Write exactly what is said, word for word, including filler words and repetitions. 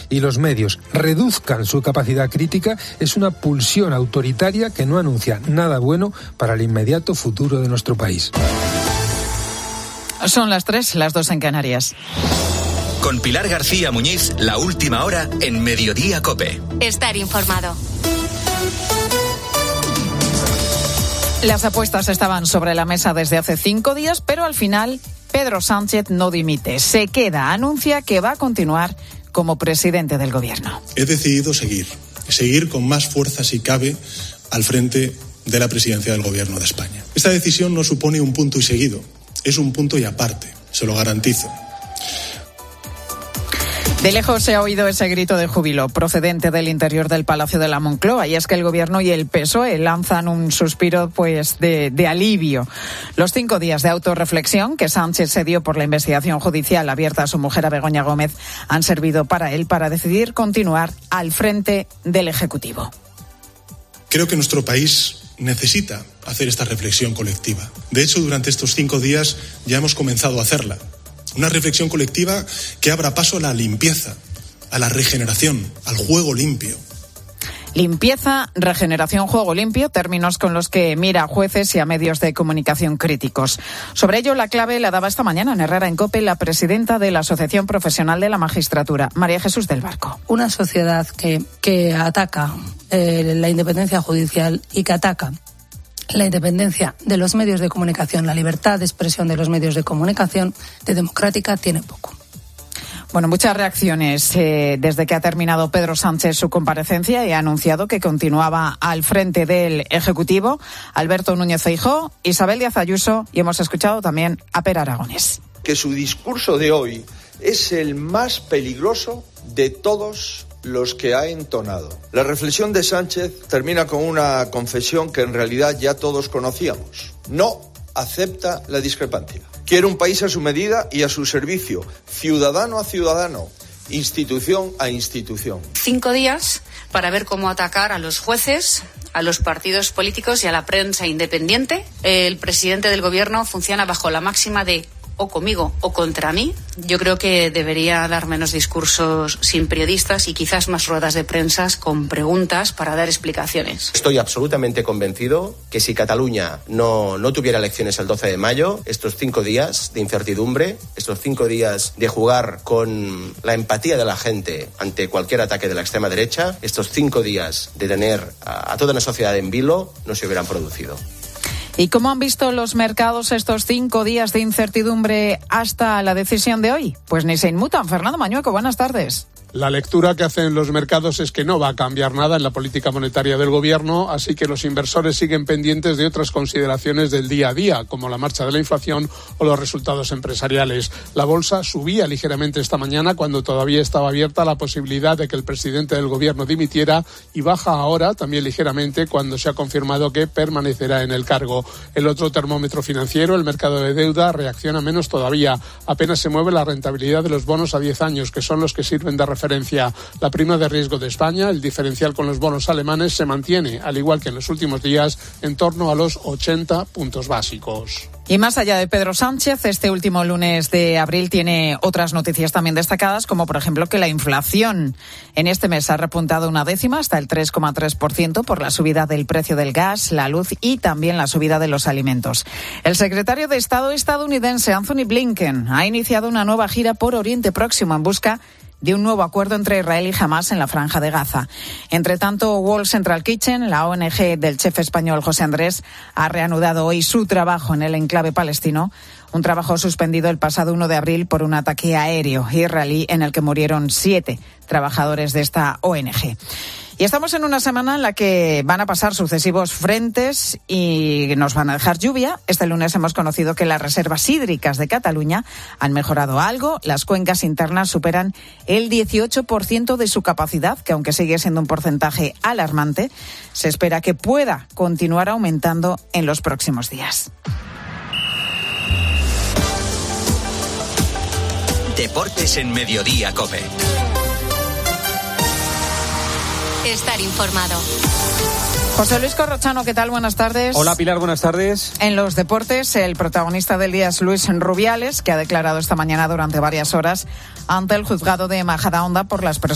y los medios reduzcan su capacidad crítica es una pulsión autoritaria que no anuncia nada bueno para el inmediato futuro de nuestro país. Son las tres, las dos en Canarias. Con Pilar García Muñiz, la última hora en Mediodía COPE. Estar informado. Las apuestas estaban sobre la mesa desde hace cinco días, pero al final Pedro Sánchez no dimite. Se queda, anuncia que va a continuar como presidente del gobierno. He decidido seguir, seguir con más fuerza si cabe al frente de la presidencia del gobierno de España. Esta decisión no supone un punto y seguido, es un punto y aparte, se lo garantizo. De lejos se ha oído ese grito de júbilo procedente del interior del Palacio de la Moncloa, y es que el Gobierno y el P S O E lanzan un suspiro pues de, de alivio. Los cinco días de autorreflexión que Sánchez se dio por la investigación judicial abierta a su mujer, a Begoña Gómez, han servido para él para decidir continuar al frente del Ejecutivo. Creo que nuestro país necesita hacer esta reflexión colectiva. De hecho, durante estos cinco días ya hemos comenzado a hacerla. Una reflexión colectiva que abra paso a la limpieza, a la regeneración, al juego limpio. Limpieza, regeneración, juego limpio, términos con los que mira a jueces y a medios de comunicación críticos. Sobre ello, la clave la daba esta mañana en Herrera en COPE la presidenta de la Asociación Profesional de la Magistratura, María Jesús del Barco. Una sociedad que, que ataca eh, la independencia judicial y que ataca la independencia de los medios de comunicación, la libertad de expresión de los medios de comunicación, de democrática, tiene poco. Bueno, muchas reacciones eh, desde que ha terminado Pedro Sánchez su comparecencia y ha anunciado que continuaba al frente del Ejecutivo. Alberto Núñez Feijóo, Isabel Díaz Ayuso, y hemos escuchado también a Pere Aragonés. Que su discurso de hoy es el más peligroso de todos los que ha entonado. La reflexión de Sánchez termina con una confesión que en realidad ya todos conocíamos. No acepta la discrepancia. Quiere un país a su medida y a su servicio, ciudadano a ciudadano, institución a institución. Cinco días para ver cómo atacar a los jueces, a los partidos políticos y a la prensa independiente. El presidente del gobierno funciona bajo la máxima de o conmigo o contra mí. Yo creo que debería dar menos discursos sin periodistas y quizás más ruedas de prensa con preguntas para dar explicaciones. Estoy absolutamente convencido que si Cataluña no, no tuviera elecciones el doce de mayo, estos cinco días de incertidumbre, estos cinco días de jugar con la empatía de la gente ante cualquier ataque de la extrema derecha, estos cinco días de tener a, a toda una sociedad en vilo, no se hubieran producido. ¿Y cómo han visto los mercados estos cinco días de incertidumbre hasta la decisión de hoy? Pues ni se inmutan. Fernando Mañueco, buenas tardes. La lectura que hacen los mercados es que no va a cambiar nada en la política monetaria del gobierno, así que los inversores siguen pendientes de otras consideraciones del día a día, como la marcha de la inflación o los resultados empresariales. La bolsa subía ligeramente esta mañana cuando todavía estaba abierta la posibilidad de que el presidente del gobierno dimitiera, y baja ahora también ligeramente cuando se ha confirmado que permanecerá en el cargo. El otro termómetro financiero, el mercado de deuda, reacciona menos todavía. Apenas se mueve la rentabilidad de los bonos a diez años, que son los que sirven de referencia. La prima de riesgo de España, el diferencial con los bonos alemanes, se mantiene, al igual que en los últimos días, en torno a los ochenta puntos básicos. Y más allá de Pedro Sánchez, este último lunes de abril tiene otras noticias también destacadas, como por ejemplo que la inflación en este mes ha repuntado una décima hasta el tres coma tres por ciento por la subida del precio del gas, la luz y también la subida de los alimentos. El secretario de Estado estadounidense Anthony Blinken ha iniciado una nueva gira por Oriente Próximo en busca de un nuevo acuerdo entre Israel y Hamás en la Franja de Gaza. Entre tanto, World Central Kitchen, la O N G del chef español José Andrés, ha reanudado hoy su trabajo en el enclave palestino, un trabajo suspendido el pasado uno de abril por un ataque aéreo israelí en el que murieron siete trabajadores de esta O N G. Y estamos en una semana en la que van a pasar sucesivos frentes y nos van a dejar lluvia. Este lunes hemos conocido que las reservas hídricas de Cataluña han mejorado algo. Las cuencas internas superan el dieciocho por ciento de su capacidad, que aunque sigue siendo un porcentaje alarmante, se espera que pueda continuar aumentando en los próximos días. Deportes en Mediodía COPE. Estar informado. José Luis Corrochano, ¿qué tal? Buenas tardes. Hola Pilar, buenas tardes. En los deportes, el protagonista del día es Luis Rubiales, que ha declarado esta mañana durante varias horas ante el juzgado de Majadahonda por las personas